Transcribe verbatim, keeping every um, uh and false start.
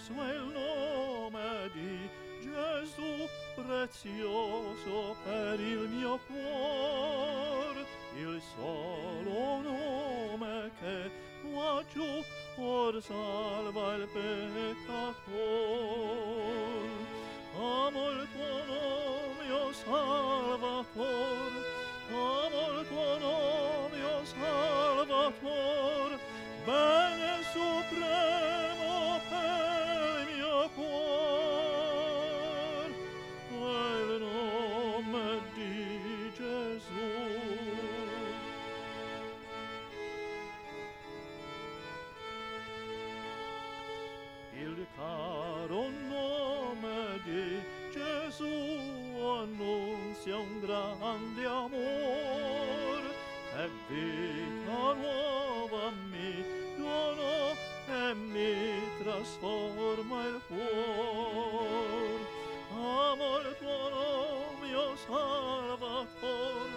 glorioso è il nome di Gesù, prezioso per il mio cuore, il solo nome che qua giù or salva il peccator. Amo il tuo nome, o Salvator, amo il tuo nome, o Salvator, bene supremo per il mio cuore, è il nome di Gesù. Il caro nome di Gesù annunzia un grande amor, e vita nuova mi dono e mi trasforma il cuore. Amo il tuo nome, o Salvator,